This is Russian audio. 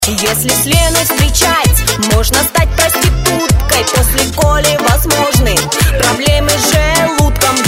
Если с Леной встречать, можно стать проституткой. После Коли возможны проблемы с желудком.